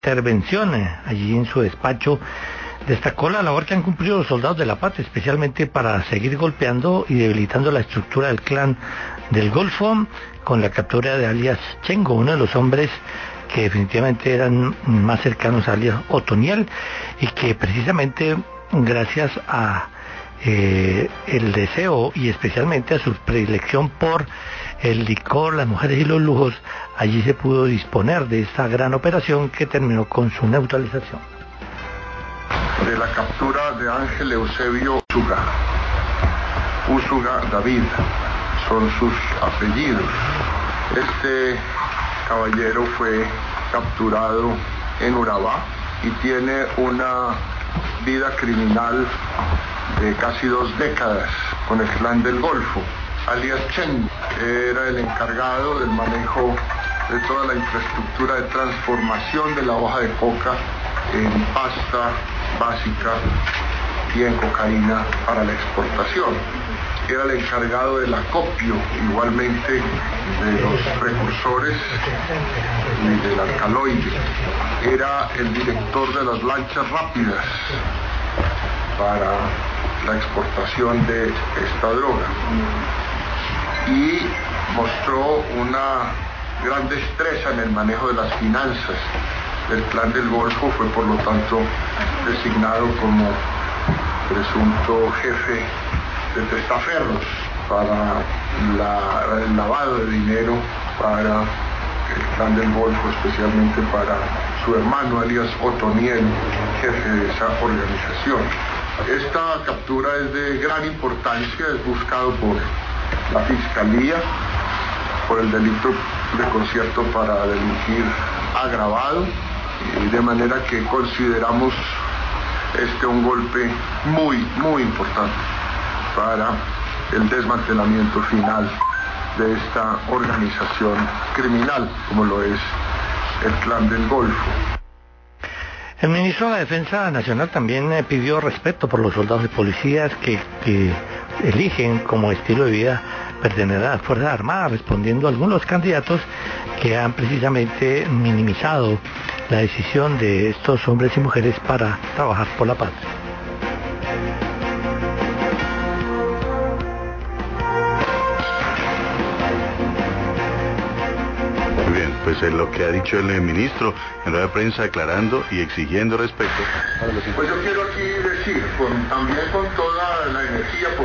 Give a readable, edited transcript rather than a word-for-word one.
intervención allí en su despacho, destacó la labor que han cumplido los soldados de la patria, especialmente para seguir golpeando y debilitando la estructura del clan del Golfo, con la captura de alias Chengo, uno de los hombres que definitivamente eran más cercanos a alias Otoniel, y que precisamente gracias a el deseo y especialmente a su predilección por el licor, las mujeres y los lujos, allí se pudo disponer de esta gran operación que terminó con su neutralización. De la captura de Ángel Eusebio Úsuga David, son sus apellidos. Este caballero fue capturado en Urabá y tiene una vida criminal de casi 2 décadas con el clan del Golfo. Alias Chengo era el encargado del manejo de toda la infraestructura de transformación de la hoja de coca en pasta básica y en cocaína para la exportación. Era el encargado del acopio, igualmente de los precursores y del alcaloide. Era el director de las lanchas rápidas para la exportación de esta droga. Y mostró una gran destreza en el manejo de las finanzas del clan del Golfo. Fue por lo tanto designado como presunto jefe de testaferros para el lavado de dinero para el clan del Golfo, especialmente para su hermano alias Otoniel, jefe de esa organización. Esta captura es de gran importancia, es buscado por la Fiscalía por el delito de concierto para delinquir agravado, y de manera que consideramos un golpe muy importante para el desmantelamiento final de esta organización criminal, como lo es el clan del Golfo. El ministro de la Defensa Nacional también pidió respeto por los soldados y policías que eligen como estilo de vida pertenecer a las Fuerzas Armadas, respondiendo a algunos de los candidatos que han precisamente minimizado la decisión de estos hombres y mujeres para trabajar por la patria. Muy bien, pues es lo que ha dicho el ministro en rueda de prensa, declarando y exigiendo respeto. Pues yo quiero aquí decir, también con toda la energía